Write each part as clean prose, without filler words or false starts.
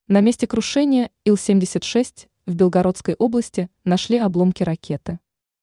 На месте крушения Ил-76 в Белгородской области нашли обломки ракеты.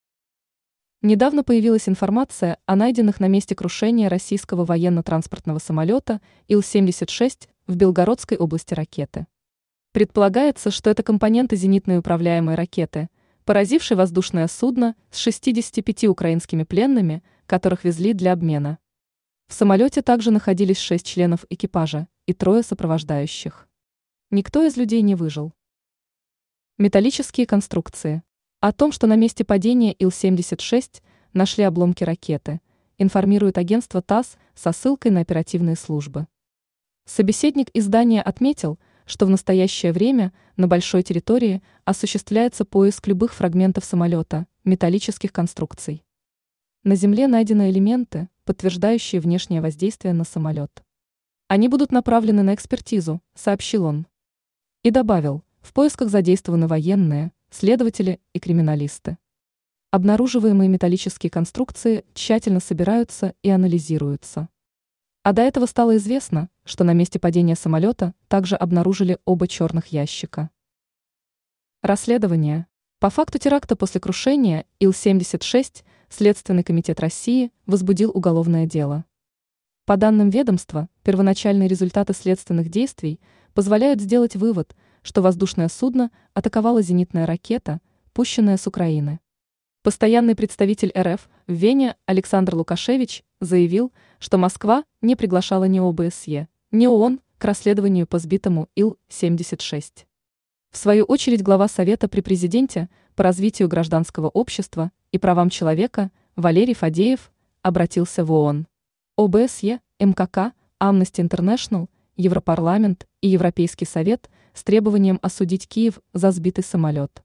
Недавно появилась информация о найденных на месте крушения российского военно-транспортного самолета Ил-76 в Белгородской области ракеты. Предполагается, что это компоненты зенитной управляемой ракеты, поразившей воздушное судно с 65 украинскими пленными, которых везли для обмена. В самолете также находились 6 членов экипажа и 3 сопровождающих. Никто из людей не выжил. Металлические конструкции. О том, что на месте падения Ил-76 нашли обломки ракеты, информирует агентство ТАСС со ссылкой на оперативные службы. Собеседник издания отметил, что в настоящее время на большой территории осуществляется поиск любых фрагментов самолета, металлических конструкций. На Земле найдены элементы, подтверждающие внешнее воздействие на самолет. Они будут направлены на экспертизу, сообщил он. И добавил, в поисках задействованы военные, следователи и криминалисты. Обнаруживаемые металлические конструкции тщательно собираются и анализируются. А до этого стало известно, что на месте падения самолета также обнаружили оба черных ящика. Расследование. По факту теракта после крушения Ил-76 Следственный комитет России возбудил уголовное дело. По данным ведомства, первоначальные результаты следственных действий позволяют сделать вывод, что воздушное судно атаковала зенитная ракета, пущенная с Украины. Постоянный представитель РФ в Вене Александр Лукашевич заявил, что Москва не приглашала ни ОБСЕ, ни ООН к расследованию по сбитому Ил-76. В свою очередь глава Совета при президенте по развитию гражданского общества и правам человека Валерий Фадеев обратился в ООН, ОБСЕ, МКК, Amnesty International, Европарламент и Европейский Совет с требованием осудить Киев за сбитый самолет.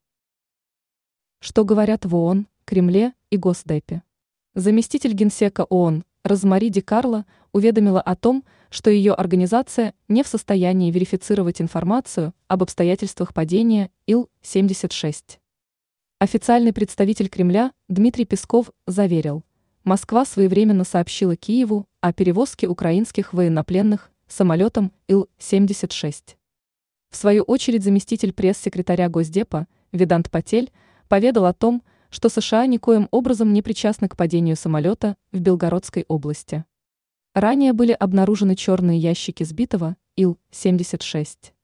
Что говорят в ООН, Кремле и Госдепе? Заместитель генсека ООН Розмари Ди Карло уведомила о том, что ее организация не в состоянии верифицировать информацию об обстоятельствах падения Ил-76. Официальный представитель Кремля Дмитрий Песков заверил, Москва своевременно сообщила Киеву о перевозке украинских военнопленных самолетом Ил-76. В свою очередь заместитель пресс-секретаря Госдепа Ведант Патель поведал о том, что США никоим образом не причастны к падению самолета в Белгородской области. Ранее были обнаружены черные ящики сбитого Ил-76.